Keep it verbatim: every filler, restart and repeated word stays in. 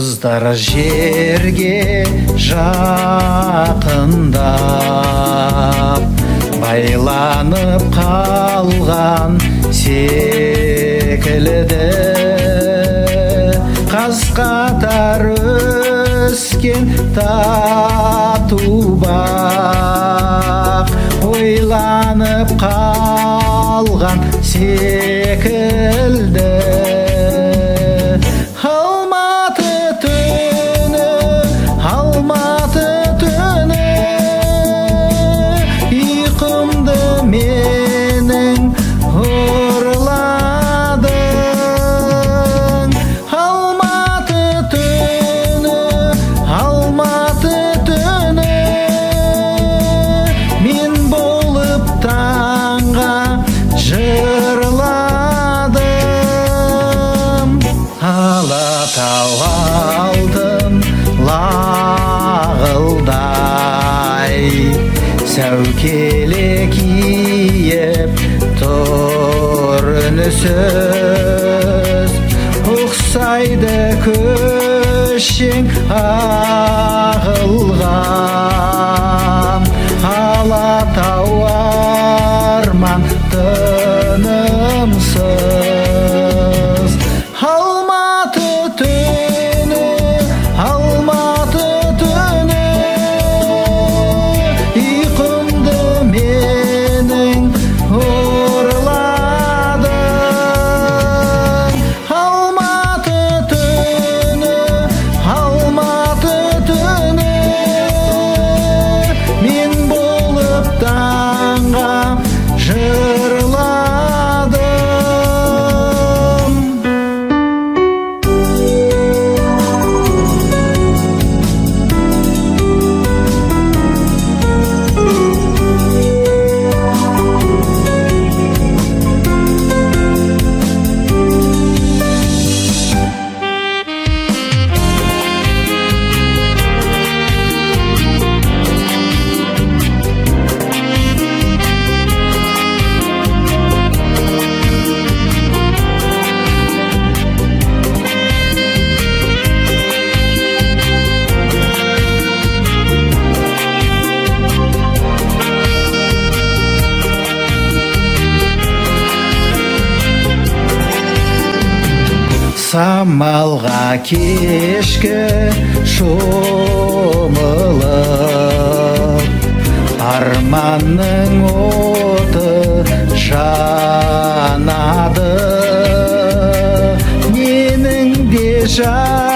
Жұлдыздар жерге жақындап байланып қалған секілді, қаз-қатар өскен тату бақ ойланып қалған секілді. Алматы түні, Алматы түні, ұйқымды менің ұрладың. Алматы түні, Алматы түні, мен болып таңға жырладым. Алатау алтын лағылдай сәукеле киіп тұр үнсіз, ұқсайды көшең ағылған. Алатау арман тынымсыз. Алматы түні, Алматы түні, ұйқымды менің ұрладың. Алматы түні, Алматы түні, мен болып таңға жырладым. Самалға кешкі шомылып, арманның оты жанады, менің де жан